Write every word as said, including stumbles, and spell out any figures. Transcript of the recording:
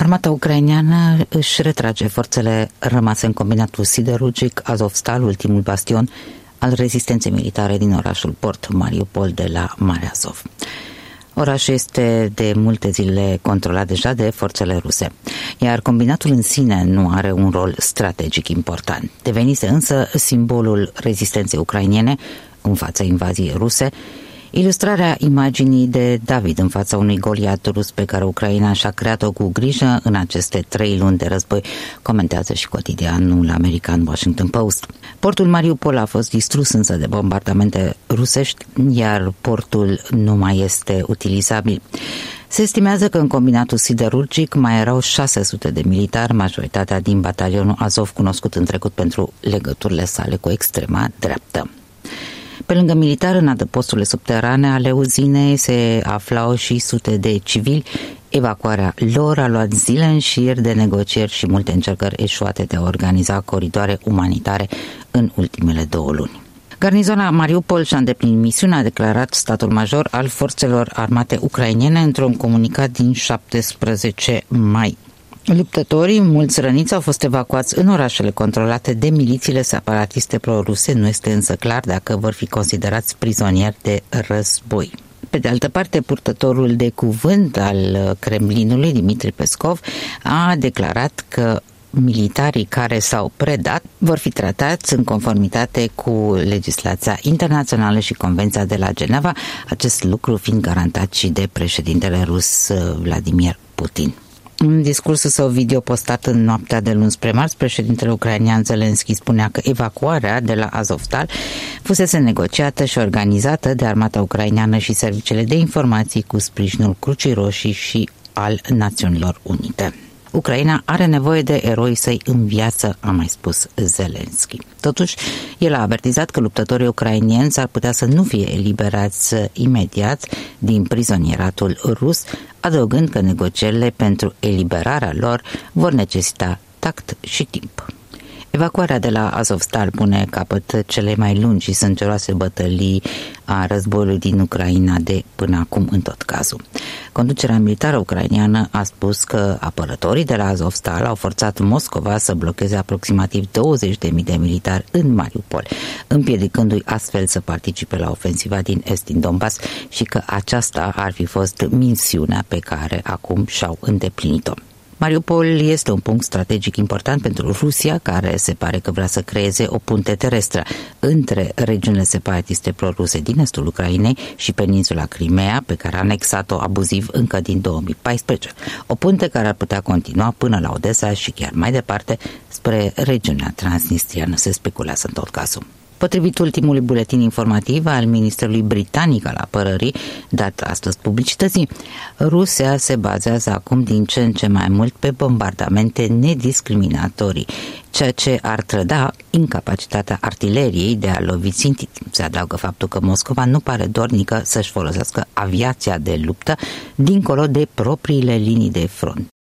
Armata ucraineană își retrage forțele rămase în combinatul siderurgic Azovstal, ultimul bastion al rezistenței militare din orașul port Mariupol de la Marea Azov. Orașul este de multe zile controlat deja de forțele ruse, iar combinatul în sine nu are un rol strategic important. Devenise însă simbolul rezistenței ucrainene în fața invaziei ruse, ilustrarea imaginii de David în fața unui Goliat rus pe care Ucraina și-a creat-o cu grijă în aceste trei luni de război, comentează și cotidianul american Washington Post. Portul Mariupol a fost distrus însă de bombardamente rusești, iar portul nu mai este utilizabil. Se estimează că în combinatul siderurgic mai erau șase sute de militari, majoritatea din batalionul Azov, cunoscut în trecut pentru legăturile sale cu extrema dreaptă. Pe lângă militar, în adăposturile subterane ale uzinei se aflau și sute de civili. Evacuarea lor a luat zile în șir de negocieri și multe încercări eșuate de a organiza coridoare umanitare în ultimele două luni. Garnizona Mariupol și-a îndeplinit misiunea, a declarat statul major al forțelor armate ucrainene într-un comunicat din șaptesprezece mai. Luptătorii, mulți răniți, au fost evacuați în orașele controlate de milițiile separatiste pro-ruse. Nu este însă clar dacă vor fi considerați prizonieri de război. Pe de altă parte, purtătorul de cuvânt al Kremlinului, Dmitri Peskov, a declarat că militarii care s-au predat vor fi tratați în conformitate cu legislația internațională și Convenția de la Geneva, acest lucru fiind garantat și de președintele rus Vladimir Putin. În discursul său video postat în noaptea de luni spre marți, președintele ucrainean Zelensky spunea că evacuarea de la Azovstal fusese negociată și organizată de armata ucraineană și serviciile de informații cu sprijinul Crucii Roșii și al Națiunilor Unite. Ucraina are nevoie de eroi săi în viață, a mai spus Zelensky. Totuși, el a avertizat că luptătorii ucrainieni s-ar putea să nu fie eliberați imediat din prizonieratul rus, adăugând că negocierile pentru eliberarea lor vor necesita tact și timp. Evacuarea de la Azovstal pune capăt cele mai lungi și sângeroase bătălii a războiului din Ucraina de până acum în tot cazul. Conducerea militară ucraineană a spus că apărătorii de la Azovstal au forțat Moscova să blocheze aproximativ douăzeci de mii de militari în Mariupol, împiedicându-i astfel să participe la ofensiva din est din Donbass și că aceasta ar fi fost misiunea pe care acum și-au îndeplinit-o. Mariupol este un punct strategic important pentru Rusia, care se pare că vrea să creeze o punte terestră între regiunile separatiste pro-ruse din estul Ucrainei și peninsula Crimea, pe care a anexat-o abuziv încă din două mii paisprezece. O punte care ar putea continua până la Odessa și chiar mai departe spre regiunea transnistriană, se speculează în tot cazul. Potrivit ultimului buletin informativ al Ministerului Britanic al Apărării, dat astăzi publicității, Rusia se bazează acum din ce în ce mai mult pe bombardamente nediscriminatorii, ceea ce ar trăda incapacitatea artileriei de a lovi țintit. Se adaugă faptul că Moscova nu pare dornică să-și folosească aviația de luptă dincolo de propriile linii de front.